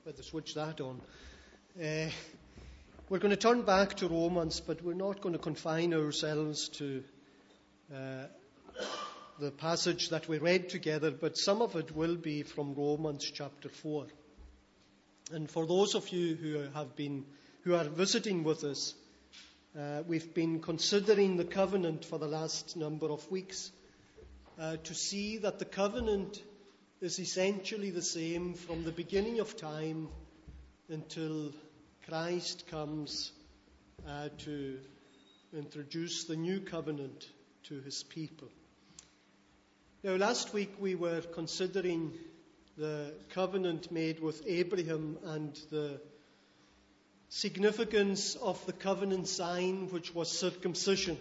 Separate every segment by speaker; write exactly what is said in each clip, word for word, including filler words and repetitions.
Speaker 1: Better switch that on. Uh, we're going to turn back to Romans, but we're not going to confine ourselves to uh, the passage that we read together, but some of it will be from Romans chapter four. And for those of you who have been, who are visiting with us, uh, we've been considering the covenant for the last number of weeks uh, to see that the covenant is essentially the same from the beginning of time until Christ comes uh, to introduce the new covenant to his people. Now, last week we were considering the covenant made with Abraham and the significance of the covenant sign, which was circumcision.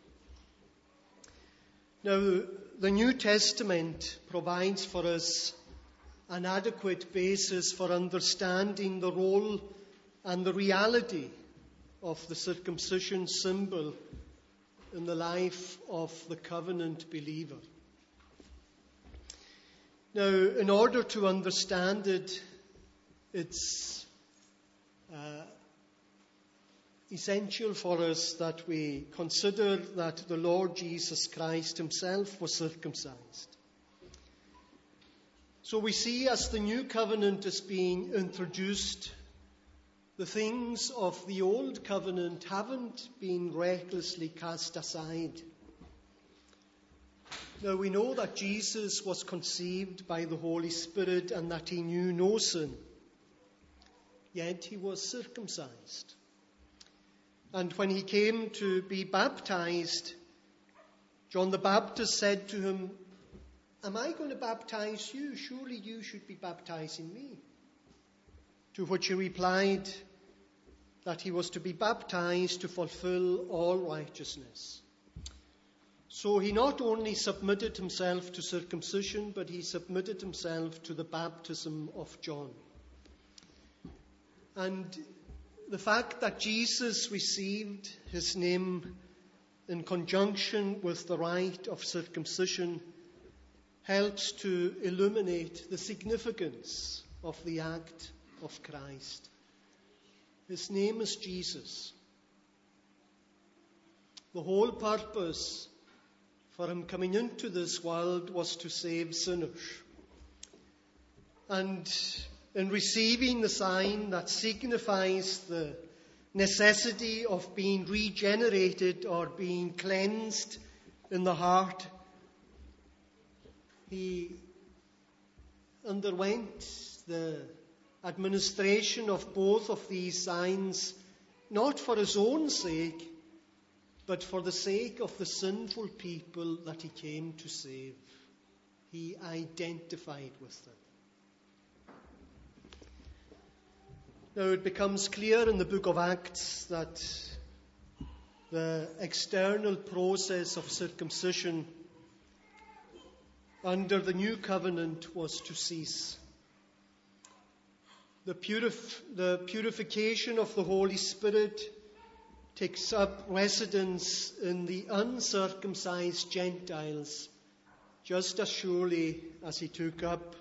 Speaker 1: Now, the New Testament provides for us an adequate basis for understanding the role and the reality of the circumcision symbol in the life of the covenant believer. Now, in order to understand it, it's uh, essential for us that we consider that the Lord Jesus Christ himself was circumcised. So we see as the new covenant is being introduced, the things of the old covenant haven't been recklessly cast aside. Now we know that Jesus was conceived by the Holy Spirit and that he knew no sin, yet he was circumcised. And when he came to be baptized, John the Baptist said to him, "Am I going to baptize you? Surely you should be baptizing me." To which he replied that he was to be baptized to fulfill all righteousness. So he not only submitted himself to circumcision, but he submitted himself to the baptism of John. And the fact that Jesus received his name in conjunction with the rite of circumcision helps to illuminate the significance of the act of Christ. His name is Jesus. The whole purpose for him coming into this world was to save sinners. And in receiving the sign that signifies the necessity of being regenerated or being cleansed in the heart, he underwent the administration of both of these signs, not for his own sake, but for the sake of the sinful people that he came to save. He identified with them. Now it becomes clear in the book of Acts that the external process of circumcision under the new covenant was to cease. The, purif- the purification of the Holy Spirit takes up residence in the uncircumcised Gentiles, just as surely as he took up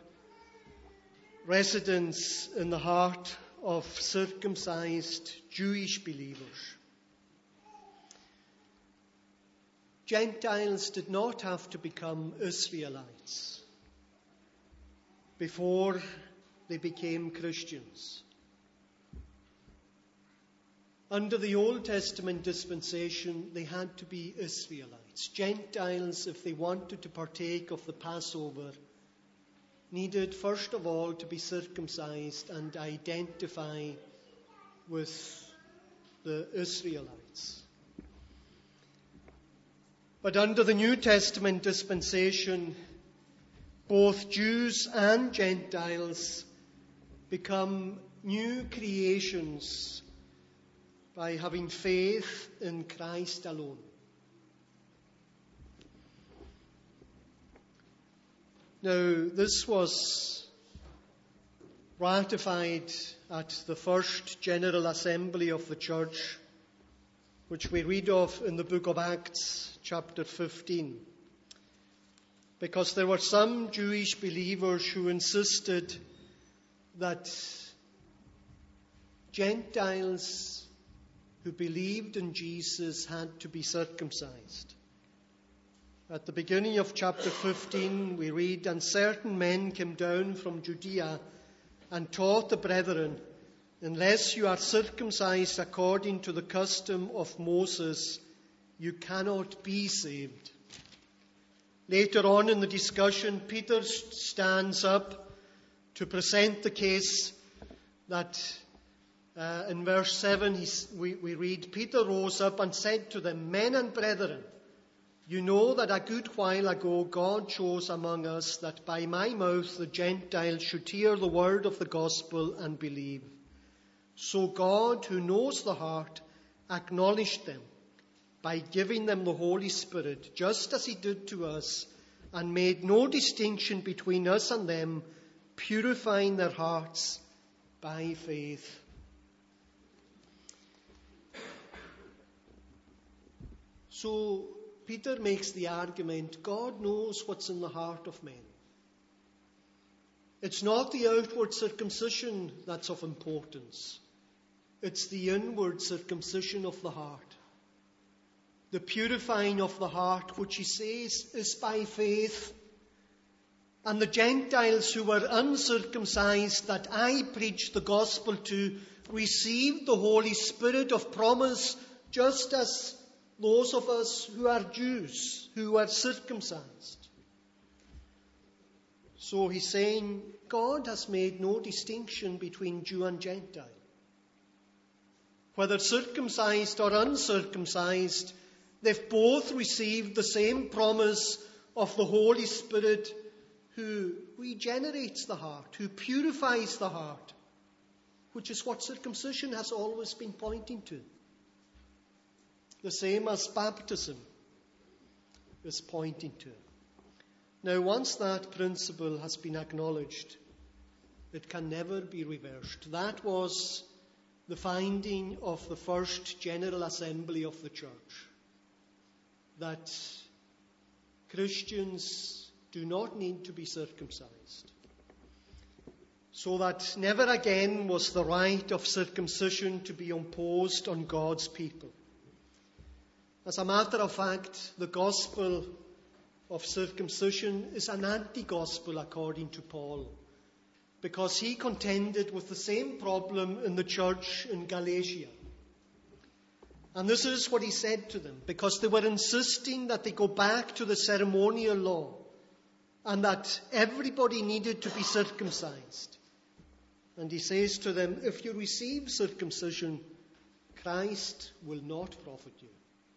Speaker 1: residence in the heart of circumcised Jewish believers. Gentiles did not have to become Israelites before they became Christians. Under the Old Testament dispensation, they had to be Israelites. Gentiles, if they wanted to partake of the Passover, needed first of all to be circumcised and identify with the Israelites. But under the New Testament dispensation, both Jews and Gentiles become new creations by having faith in Christ alone. Now, this was ratified at the first General Assembly of the Church, which we read of in the book of Acts, chapter fifteen. Because there were some Jewish believers who insisted that Gentiles who believed in Jesus had to be circumcised. At the beginning of chapter fifteen, we read, "And certain men came down from Judea and taught the brethren, unless you are circumcised according to the custom of Moses, you cannot be saved." Later on in the discussion, Peter stands up to present the case that uh, in verse seven he's, we, we read, "Peter rose up and said to them, 'Men and brethren, you know that a good while ago God chose among us that by my mouth the Gentiles should hear the word of the gospel and believe. So God, who knows the heart, acknowledged them by giving them the Holy Spirit, just as he did to us, and made no distinction between us and them, purifying their hearts by faith.'" So Peter makes the argument, God knows what's in the heart of men. It's not the outward circumcision that's of importance. It's the inward circumcision of the heart. The purifying of the heart, which he says is by faith. And the Gentiles who were uncircumcised that I preached the gospel to received the Holy Spirit of promise, just as those of us who are Jews, who are circumcised. So he's saying God has made no distinction between Jew and Gentile. Whether circumcised or uncircumcised, they've both received the same promise of the Holy Spirit, who regenerates the heart, who purifies the heart, which is what circumcision has always been pointing to. The same as baptism is pointing to. Now, once that principle has been acknowledged, it can never be reversed. That was the finding of the first General Assembly of the Church, that Christians do not need to be circumcised. So that never again was the right of circumcision to be imposed on God's people. As a matter of fact, the gospel of circumcision is an anti-gospel according to Paul, because he contended with the same problem in the church in Galatia. And this is what he said to them, because they were insisting that they go back to the ceremonial law and that everybody needed to be circumcised. And he says to them, if you receive circumcision, Christ will not profit you.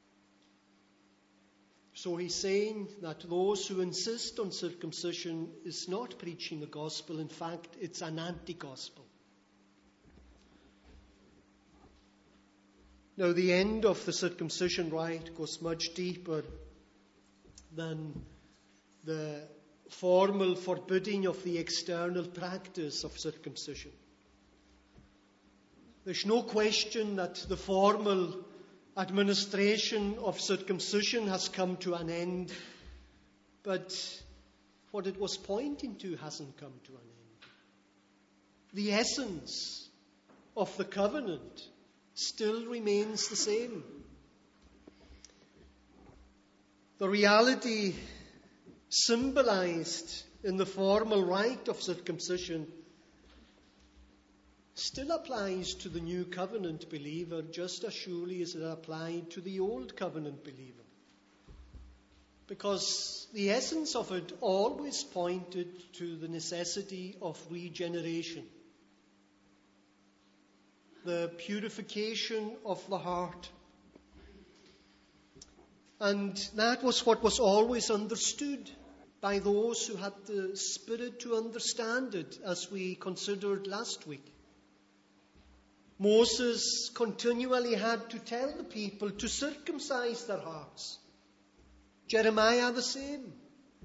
Speaker 1: So he's saying that those who insist on circumcision is not preaching the gospel. In fact, it's an anti-gospel. Now, the end of the circumcision rite goes much deeper than the formal forbidding of the external practice of circumcision. There's no question that the formal administration of circumcision has come to an end, but what it was pointing to hasn't come to an end. The essence of the covenant still remains the same. The reality symbolized in the formal rite of circumcision still applies to the new covenant believer just as surely as it applied to the old covenant believer. Because the essence of it always pointed to the necessity of regeneration, the purification of the heart. And that was what was always understood by those who had the Spirit to understand it, as we considered last week. Moses continually had to tell the people to circumcise their hearts. Jeremiah the same.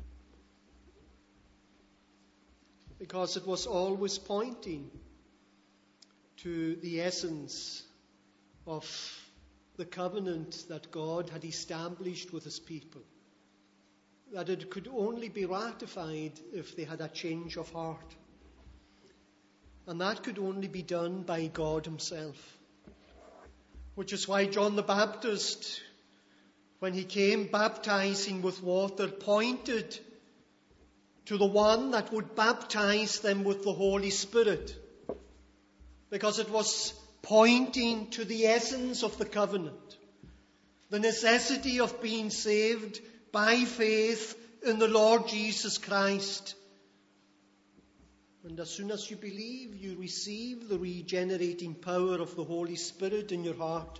Speaker 1: Because it was always pointing to the essence of the covenant that God had established with his people. That it could only be ratified if they had a change of heart. And that could only be done by God himself. Which is why John the Baptist, when he came baptizing with water, pointed to the one that would baptize them with the Holy Spirit. Because it was pointing to the essence of the covenant. The necessity of being saved by faith in the Lord Jesus Christ. And as soon as you believe, you receive the regenerating power of the Holy Spirit in your heart.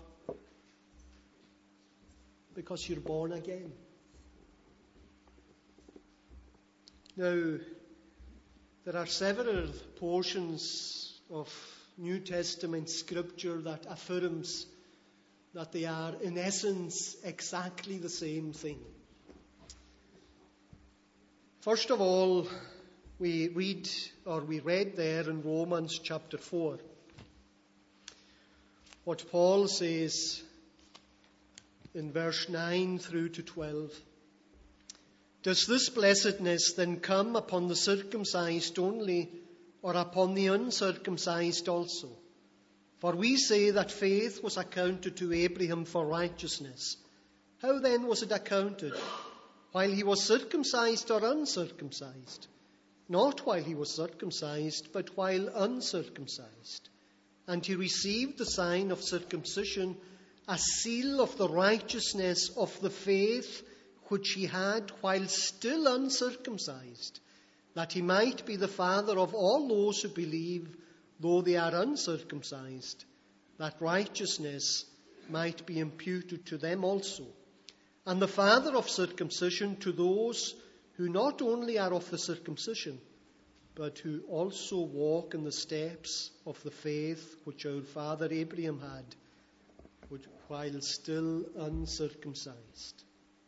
Speaker 1: Because you're born again. Now, there are several portions of New Testament scripture that affirms that they are in essence exactly the same thing. First of all, we read, or we read there in Romans chapter four, what Paul says in verse nine through to twelve. Does this blessedness then come upon the circumcised only, or upon the uncircumcised also? For we say that faith was accounted to Abraham for righteousness. How then was it accounted? While he was circumcised or uncircumcised? Not while he was circumcised, but while uncircumcised. And he received the sign of circumcision, a seal of the righteousness of the faith which he had while still uncircumcised, that he might be the father of all those who believe, though they are uncircumcised, that righteousness might be imputed to them also. And the father of circumcision to those who not only are of the circumcision, but who also walk in the steps of the faith which our father Abraham had, which, while still uncircumcised.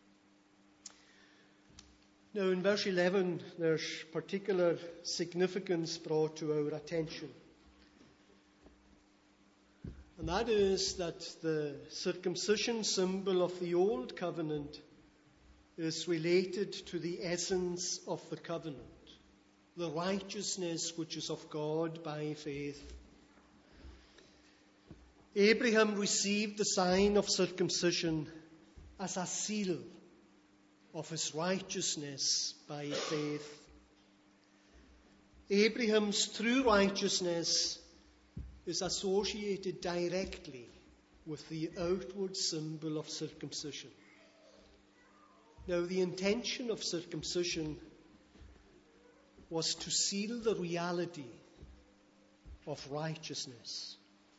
Speaker 1: Now in verse eleven, there's particular significance brought to our attention. And that is that the circumcision symbol of the old covenant is related to the essence of the covenant, the righteousness which is of God by faith. Abraham received the sign of circumcision as a seal of his righteousness by faith. Abraham's true righteousness is associated directly with the outward symbol of circumcision. Now, the intention of circumcision was to seal the reality of righteousness.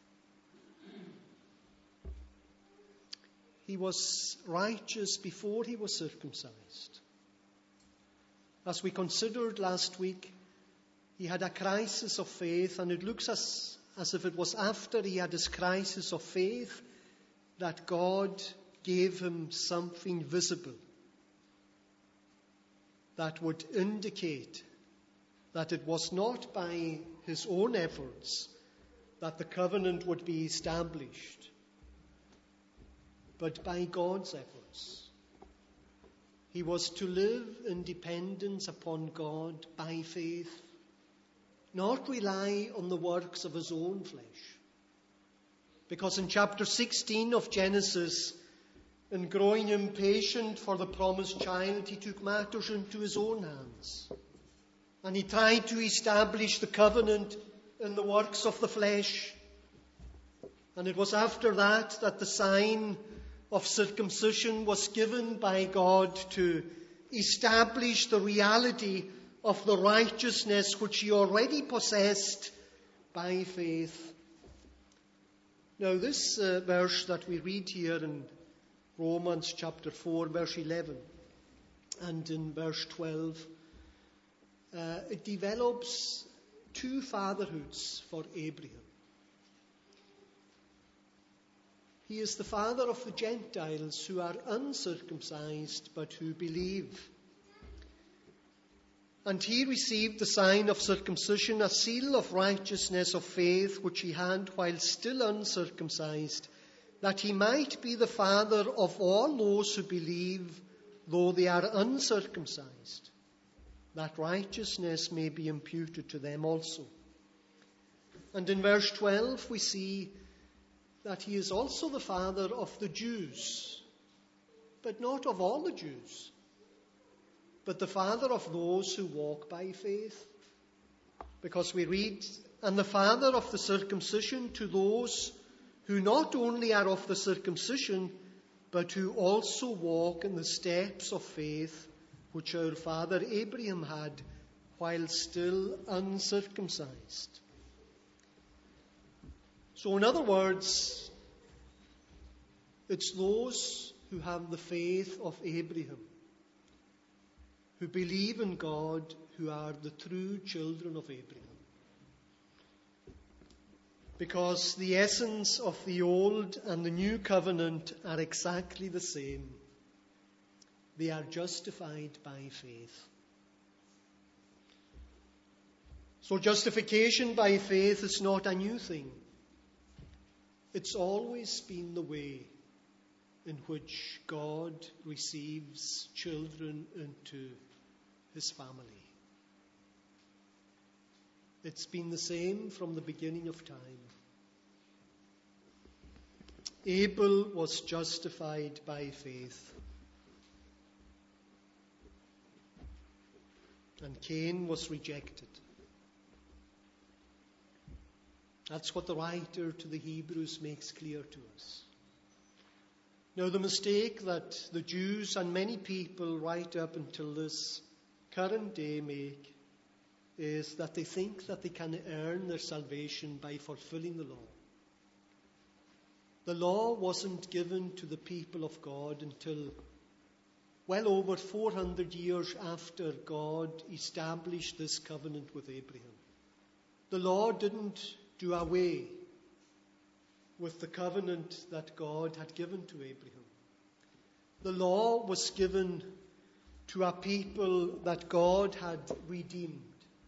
Speaker 1: He was righteous before he was circumcised. As we considered last week, he had a crisis of faith, and it looks as, as if it was after he had his crisis of faith that God gave him something visible that would indicate that it was not by his own efforts that the covenant would be established, but by God's efforts. He was to live in dependence upon God by faith, not rely on the works of his own flesh. Because in chapter sixteen of Genesis, in growing impatient for the promised child, he took matters into his own hands. And he tried to establish the covenant in the works of the flesh. And it was after that that the sign of circumcision was given by God to establish the reality of the righteousness which he already possessed by faith. Now this uh, verse that we read here in Romans chapter four, verse eleven, and in verse twelve, uh, it develops two fatherhoods for Abraham. He is the father of the Gentiles who are uncircumcised but who believe. And he received the sign of circumcision, a seal of righteousness of faith which he had while still uncircumcised, that he might be the father of all those who believe, though they are uncircumcised, that righteousness may be imputed to them also. And in verse twelve we see that he is also the father of the Jews, but not of all the Jews, but the father of those who walk by faith. Because we read, and the father of the circumcision to those who not only are of the circumcision, but who also walk in the steps of faith which our father Abraham had while still uncircumcised. So in other words, it's those who have the faith of Abraham, who believe in God, who are the true children of Abraham. Because the essence of the old and the new covenant are exactly the same. They are justified by faith. So justification by faith is not a new thing. It's always been the way in which God receives children into his family. It's been the same from the beginning of time. Abel was justified by faith, and Cain was rejected. That's what the writer to the Hebrews makes clear to us. Now, the mistake that the Jews and many people right up until this current day make is that they think that they can earn their salvation by fulfilling the law. The law wasn't given to the people of God until well over four hundred years after God established this covenant with Abraham. The law didn't do away with the covenant that God had given to Abraham. The law was given to a people that God had redeemed.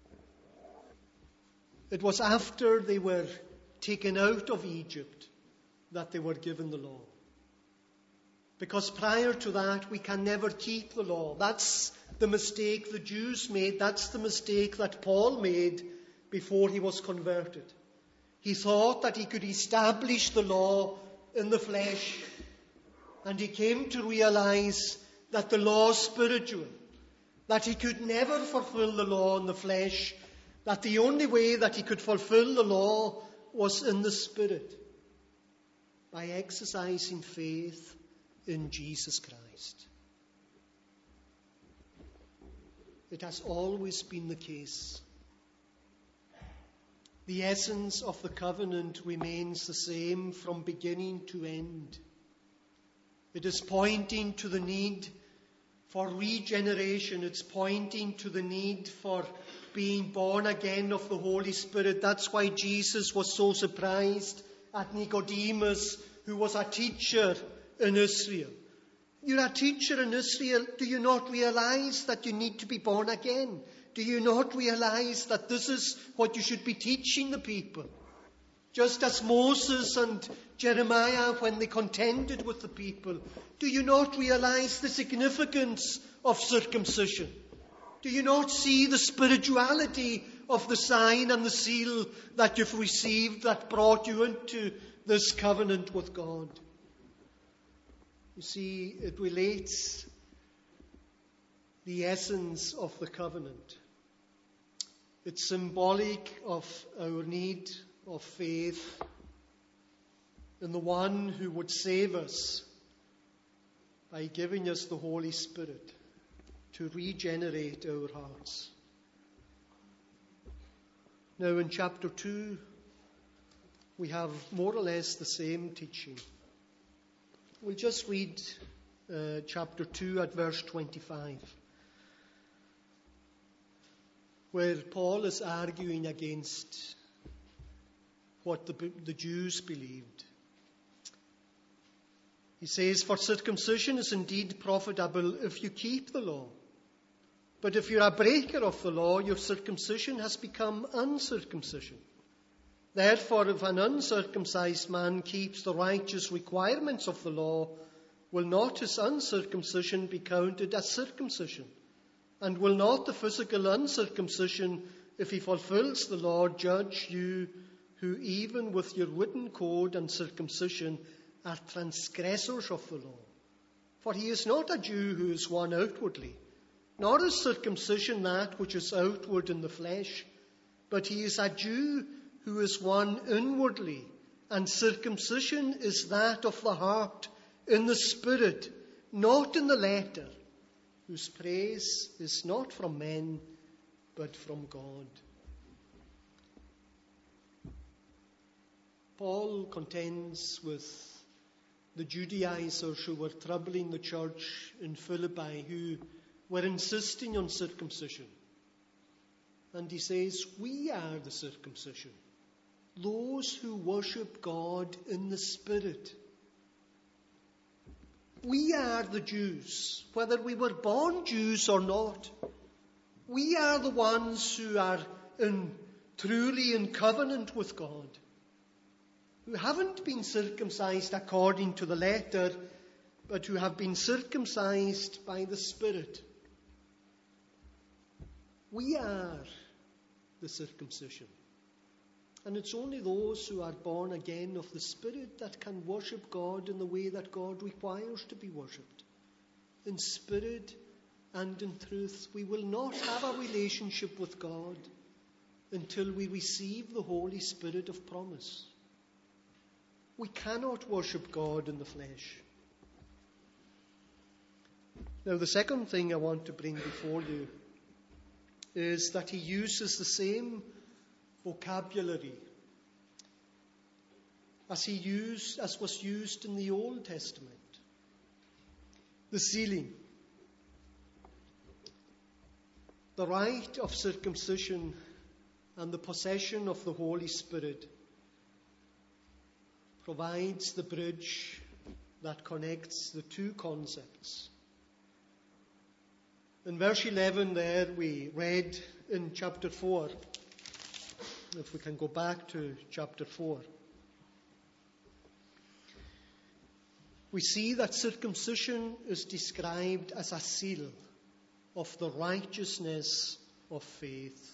Speaker 1: It was after they were taken out of Egypt that they were given the law. Because prior to that, we can never keep the law. That's the mistake the Jews made. That's the mistake that Paul made before he was converted. He thought that he could establish the law in the flesh. And he came to realize that the law is spiritual. That he could never fulfill the law in the flesh. That the only way that he could fulfill the law was in the Spirit. By exercising faith in Jesus Christ. It has always been the case. The essence of the covenant remains the same from beginning to end. It is pointing to the need for regeneration. It's pointing to the need for being born again of the Holy Spirit. That's why Jesus was so surprised at Nicodemus, who was a teacher in Israel. You're a teacher in Israel. Do you not realize that you need to be born again? Do you not realize that this is what you should be teaching the people? Just as Moses and Jeremiah, when they contended with the people, do you not realize the significance of circumcision? Do you not see the spirituality of the sign and the seal that you've received that brought you into this covenant with God? You see, it relates the essence of the covenant. It's symbolic of our need of faith in the one who would save us by giving us the Holy Spirit to regenerate our hearts. Now in chapter two, we have more or less the same teaching. We'll just read uh, chapter two at verse twenty-five, where Paul is arguing against what the, the Jews believed. He says, "For circumcision is indeed profitable if you keep the law. But if you're a breaker of the law, your circumcision has become uncircumcision. Therefore, if an uncircumcised man keeps the righteous requirements of the law, will not his uncircumcision be counted as circumcision? And will not the physical uncircumcision, if he fulfills the law, judge you who even with your written code and circumcision are transgressors of the law. For he is not a Jew who is one outwardly, nor is circumcision that which is outward in the flesh, but he is a Jew who is one inwardly, and circumcision is that of the heart, in the spirit, not in the letter, whose praise is not from men, but from God. Paul contends with the Judaizers who were troubling the church in Philippi, who were insisting on circumcision. And he says, we are the circumcision, those who worship God in the Spirit. We are the Jews, whether we were born Jews or not. We are the ones who are in, truly in covenant with God, who haven't been circumcised according to the letter, but who have been circumcised by the Spirit. We are the circumcision. And it's only those who are born again of the Spirit that can worship God in the way that God requires to be worshipped, in spirit and in truth. We will not have a relationship with God until we receive the Holy Spirit of promise. We cannot worship God in the flesh. Now, the second thing I want to bring before you is that he uses the same vocabulary as he used, as was used in the Old Testament. The sealing, the rite of circumcision, and the possession of the Holy Spirit provides the bridge that connects the two concepts. In verse eleven there we read in chapter four, if we can go back to chapter four, we see that circumcision is described as a seal of the righteousness of faith.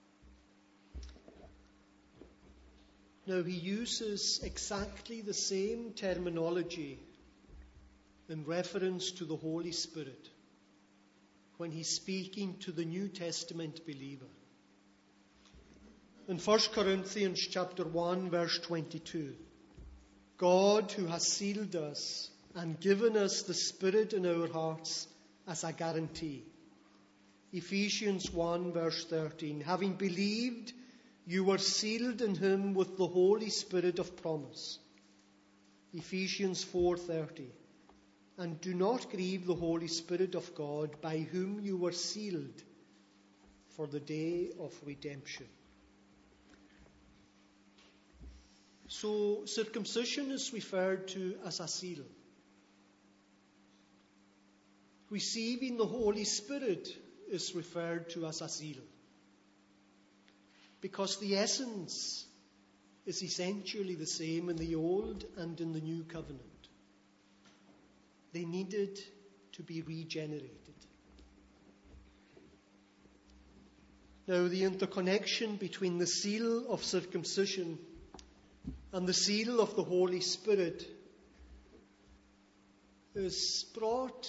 Speaker 1: Now, he uses exactly the same terminology in reference to the Holy Spirit when he's speaking to the New Testament believer. In First Corinthians chapter one, verse twenty-two, God, who has sealed us and given us the Spirit in our hearts as a guarantee. Ephesians one, verse thirteen, having believed, you were sealed in him with the Holy Spirit of promise. Ephesians four thirty, and do not grieve the Holy Spirit of God, by whom you were sealed for the day of redemption. So circumcision is referred to as a seal. Receiving the Holy Spirit is referred to as a seal, because the essence is essentially the same in the Old and in the New Covenant. They needed to be regenerated. Now, the interconnection between the seal of circumcision and the seal of the Holy Spirit is brought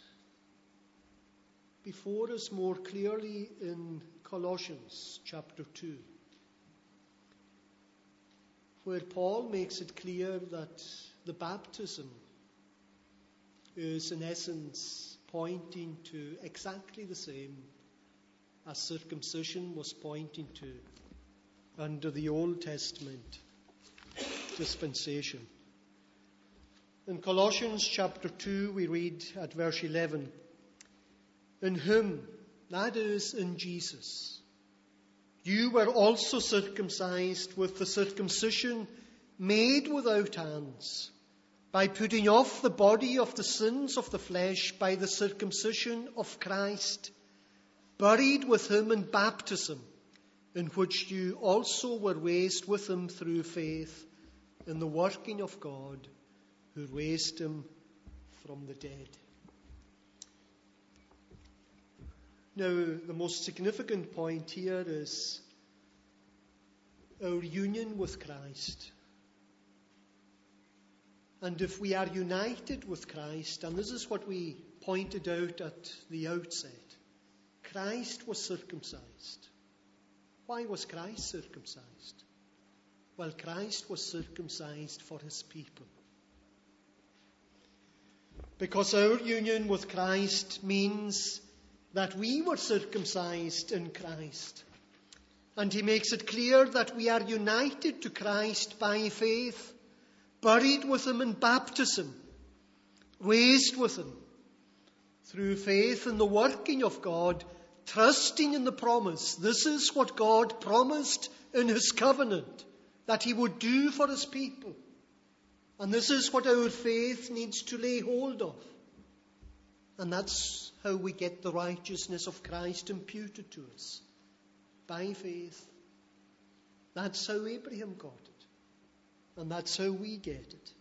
Speaker 1: before us more clearly in Colossians chapter two, where Paul makes it clear that the baptism is in essence pointing to exactly the same as circumcision was pointing to under the Old Testament dispensation. In Colossians chapter two, we read at verse eleven, in whom, that is, in Jesus, you were also circumcised with the circumcision made without hands, by putting off the body of the sins of the flesh by the circumcision of Christ, buried with him in baptism, in which you also were raised with him through faith in the working of God, who raised him from the dead. Now, the most significant point here is our union with Christ. And if we are united with Christ, and this is what we pointed out at the outset, Christ was circumcised. Why was Christ circumcised? Well, Christ was circumcised for his people. Because our union with Christ means that we were circumcised in Christ. And he makes it clear that we are united to Christ by faith, buried with him in baptism, raised with him through faith in the working of God, trusting in the promise. This is what God promised in his covenant, that he would do for his people. And this is what our faith needs to lay hold of. And that's how we get the righteousness of Christ imputed to us, by faith. That's how Abraham got it. And that's how we get it.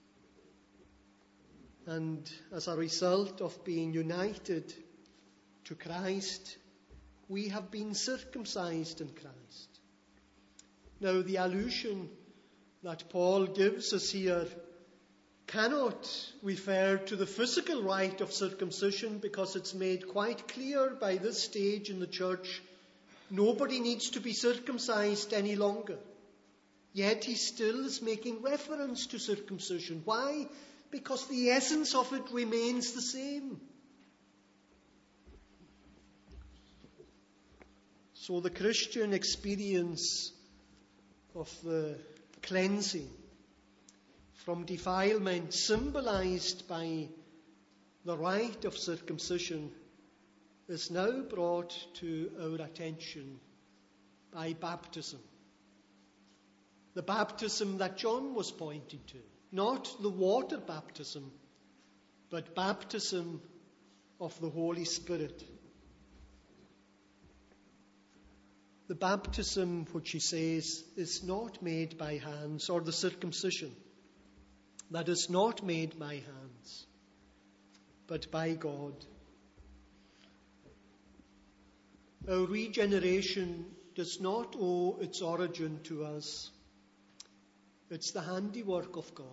Speaker 1: And as a result of being united to Christ, we have been circumcised in Christ. Now, the allusion that Paul gives us here cannot refer to the physical rite of circumcision, because it's made quite clear by this stage in the church nobody needs to be circumcised any longer. Yet he still is making reference to circumcision. Why? Because the essence of it remains the same. So the Christian experience of the cleansing from defilement, symbolized by the rite of circumcision, is now brought to our attention by baptism. The baptism that John was pointing to. Not the water baptism, but baptism of the Holy Spirit. The baptism, which he says, is not made by hands, or the circumcision that is not made by hands, but by God. Our regeneration does not owe its origin to us. It's the handiwork of God.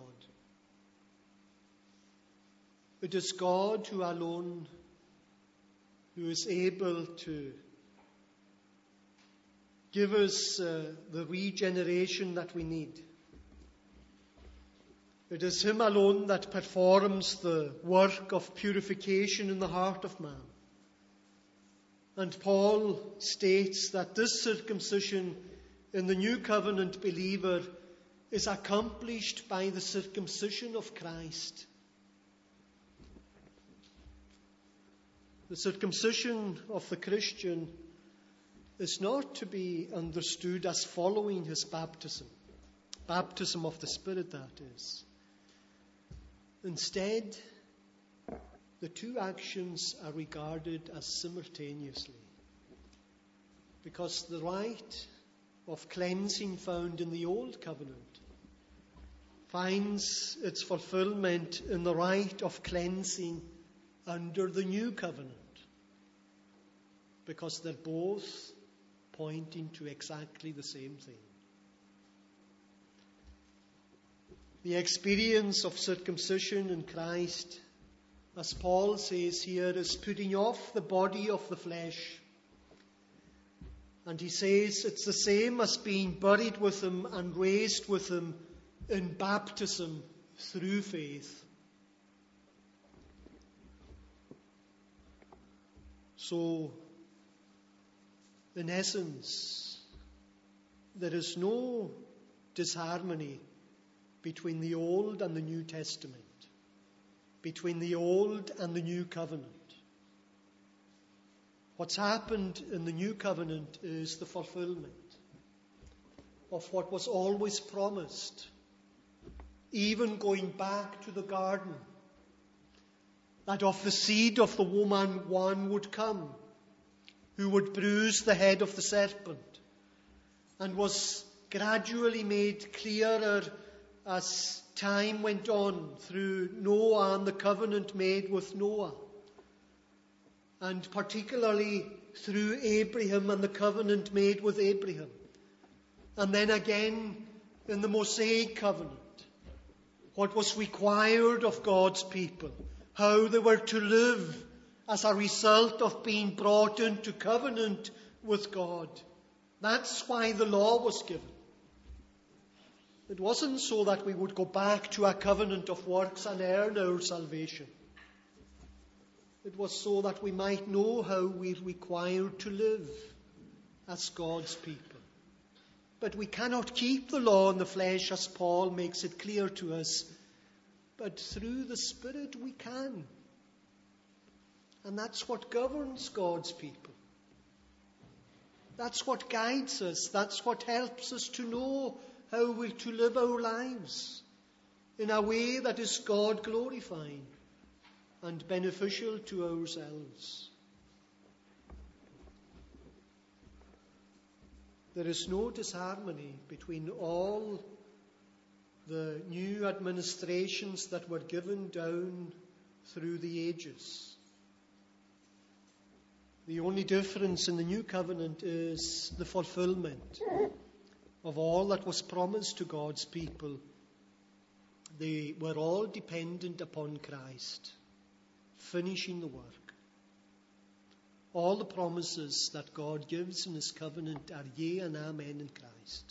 Speaker 1: It is God who alone, who is able to give us uh, the regeneration that we need. It is him alone that performs the work of purification in the heart of man. And Paul states that this circumcision in the new covenant believer is accomplished by the circumcision of Christ. The circumcision of the Christian is not to be understood as following his baptism, baptism of the Spirit, that is. Instead, the two actions are regarded as simultaneously, because the rite of cleansing found in the Old Covenant finds its fulfillment in the rite of cleansing under the New Covenant, because they're both pointing to exactly the same thing. The experience of circumcision in Christ, as Paul says here, is putting off the body of the flesh. And he says it's the same as being buried with him and raised with him in baptism through faith. So, in essence, there is no disharmony between the Old and the New Testament, between the Old and the New Covenant. What's happened in the New Covenant is the fulfillment of what was always promised, even going back to the garden, that of the seed of the woman one would come, who would bruise the head of the serpent, and was gradually made clearer as time went on through Noah and the covenant made with Noah, and particularly through Abraham and the covenant made with Abraham, And then again in the Mosaic covenant, what was required of God's people, how they were to live as a result of being brought into covenant with God. That's why the law was given. It wasn't so that we would go back to a covenant of works and earn our salvation. It was so that we might know how we're required to live as God's people. But we cannot keep the law in the flesh, as Paul makes it clear to us. But through the Spirit we can. And that's what governs God's people. That's what guides us. That's what helps us to know how we're to live our lives in a way that is God glorifying and beneficial to ourselves. There is no disharmony between all the new administrations that were given down through the ages. The only difference in the new covenant is the fulfillment of all that was promised to God's people. They were all dependent upon Christ, finishing the work. All the promises that God gives in His covenant are yea and amen in Christ.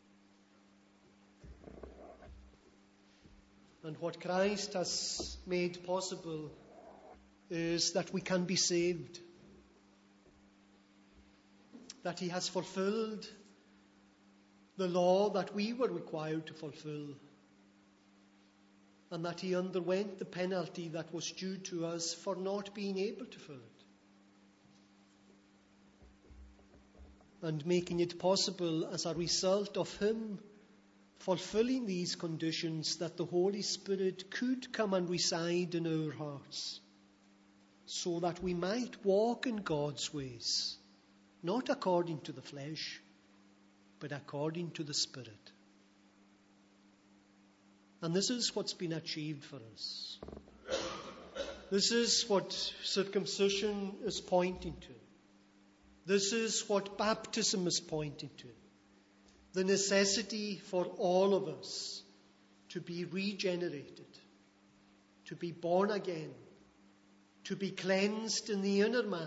Speaker 1: And what Christ has made possible is that we can be saved. That He has fulfilled the law that we were required to fulfill, and that He underwent the penalty that was due to us for not being able to fulfill it. And making it possible as a result of Him fulfilling these conditions that the Holy Spirit could come and reside in our hearts, so that we might walk in God's ways, not according to the flesh, but according to the Spirit. And this is what's been achieved for us. This is what circumcision is pointing to. This is what baptism is pointing to. The necessity for all of us to be regenerated, to be born again, to be cleansed in the inner man,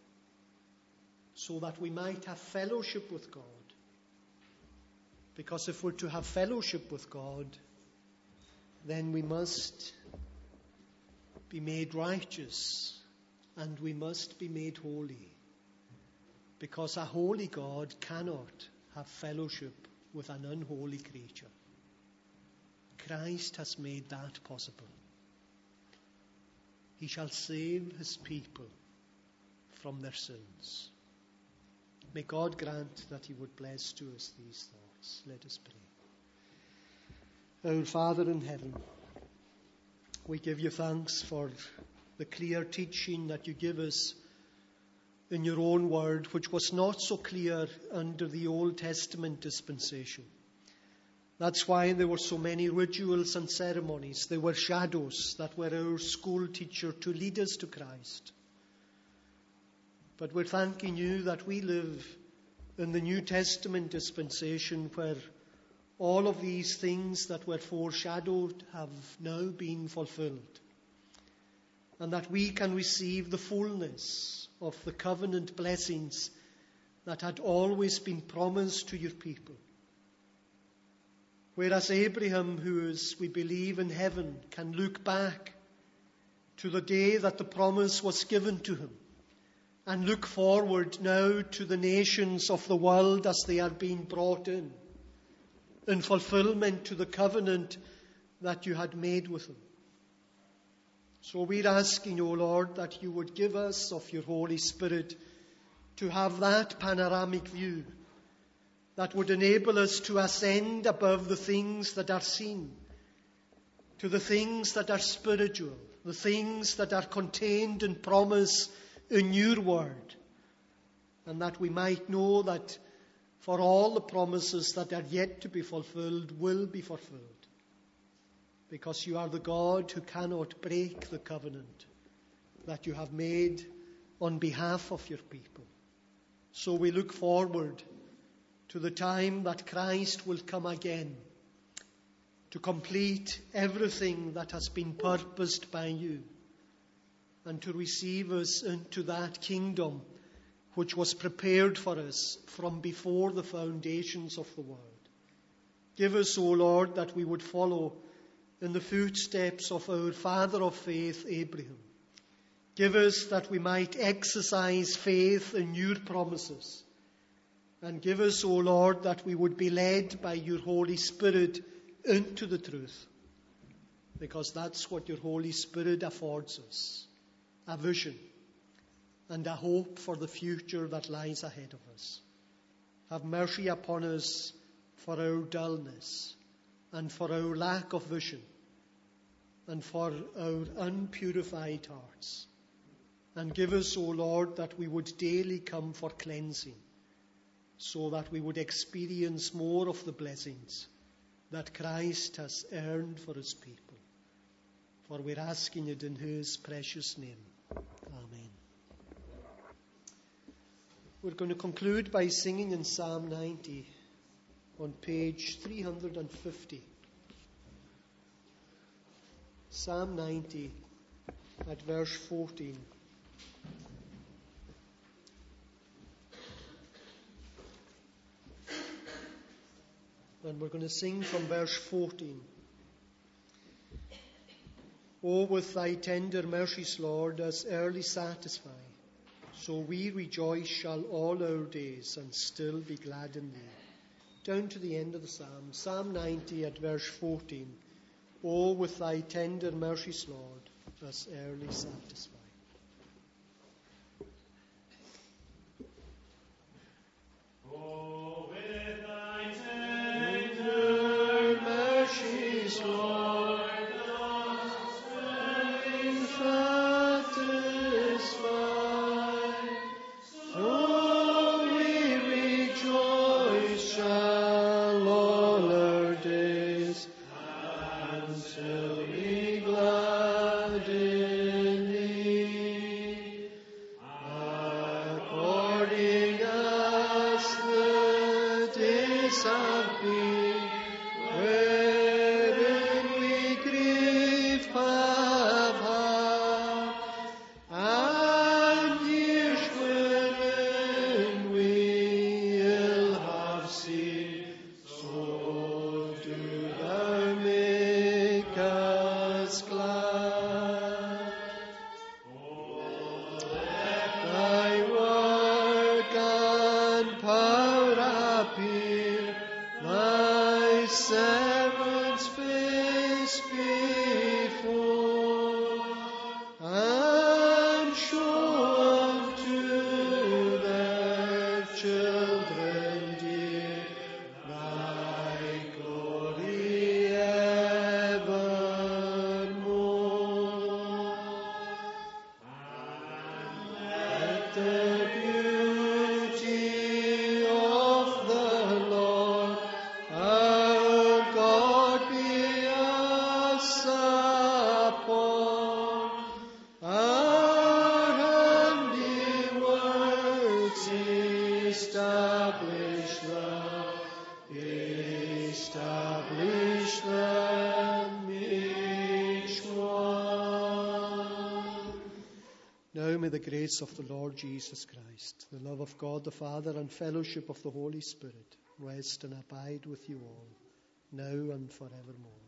Speaker 1: so that we might have fellowship with God. Because if we're to have fellowship with God, then we must be made righteous and we must be made holy. Because a holy God cannot have fellowship with an unholy creature. Christ has made that possible. He shall save His people from their sins. May God grant that He would bless to us these thoughts. Let us pray. Our Father in heaven, we give You thanks for the clear teaching that You give us in Your own word, which was not so clear under the Old Testament dispensation. That's why there were so many rituals and ceremonies. They were shadows that were our school teacher to lead us to Christ. But we're thanking You that we live in the New Testament dispensation, where all of these things that were foreshadowed have now been fulfilled. And that we can receive the fullness of the covenant blessings that had always been promised to Your people. Whereas Abraham, who is, we believe, in heaven, can look back to the day that the promise was given to him and look forward now to the nations of the world as they are being brought in, in fulfillment to the covenant that You had made with them. So we're asking, O Lord, that You would give us of Your Holy Spirit to have that panoramic view that would enable us to ascend above the things that are seen, to the things that are spiritual, the things that are contained in promise in Your word, and that we might know that for all the promises that are yet to be fulfilled will be fulfilled. Because You are the God who cannot break the covenant that You have made on behalf of Your people. So we look forward to the time that Christ will come again to complete everything that has been purposed by you and to receive us into that kingdom which was prepared for us from before the foundations of the world. Give us, O Lord, that we would follow in the footsteps of our father of faith, Abraham. Give us that we might exercise faith in your promises. And give us, O Lord, that we would be led by your Holy Spirit into the truth. Because that's what your Holy Spirit affords us. A vision and a hope for the future that lies ahead of us. Have mercy upon us for our dullness and for our lack of vision and for our unpurified hearts. And give us, O Lord, that we would daily come for cleansing, so that we would experience more of the blessings that Christ has earned for his people. For we're asking it in his precious name. Amen. We're going to conclude by singing in Psalm ninety on page three hundred fifty. Psalm ninety at verse fourteen. And we're going to sing from verse fourteen. O, with thy tender mercies, Lord, us early satisfy, so we rejoice shall all our days, and still be glad in thee. Down to the end of the psalm, Psalm ninety at verse fourteen. O, with thy tender mercies, Lord, us early satisfy.
Speaker 2: Oh, with thy tender mercies, Lord, us early satisfy, so we rejoice shall all our days, and shall be glad in thee. According as the days have been, wherein we grief have had, and years wherein we ill have seen, so do thou make us glad. Thy work and power appear, thy servants' face before, and show unto their children dear thy glory evermore. Let the beauty of the Lord our God be us upon, our handiworks establish thou, establish them each one. Now may the grace of the Lord Jesus Christ, the love of God the Father, and fellowship of the Holy Spirit rest and abide with you all, now and forevermore.